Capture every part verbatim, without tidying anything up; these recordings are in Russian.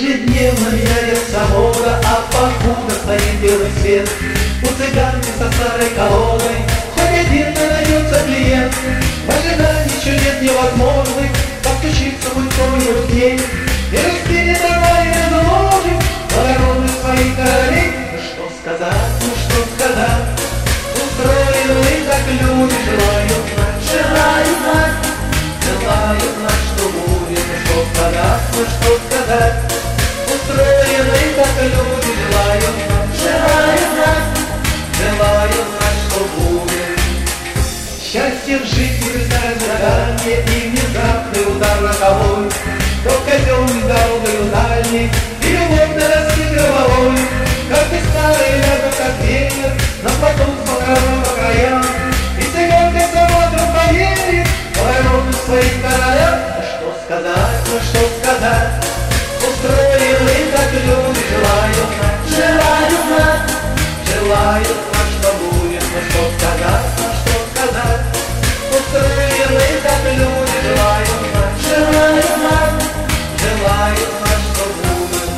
Ежедневно меняется мода, а покуда стоит белый свет. У цыганки со старой колодой хоть один найдется клиент. В ожидании чудес невозможных постучится пустою к ней и распинет давай разложим благородных своих королей. Ну что сказать, ну что сказать, устроены так люди, желают знать, желают знать, желают знать, что будет. Ну что сказать, ну что сказать, устроены так люди, желают знать, желают знать, желают знать, что будет. Счастье в жизни представит задание и внезапный удар роковой. То казенный дорогою дальней и любовь нарастит головой. Как и старый рядом, как ветер, на плоту с покровом по краям. И цыганка сама вдруг поверит благородным своим королям. Ну что сказать, ну что сказать, устроены так люди, желают знать, желают знать, желают знать, что будет. Ну что сказать, ну что сказать, устроены так люди, желают знать, желают знать, желают знать, что будет.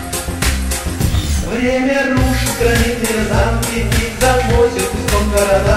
Время рушит гранитные замки и заносит песком города.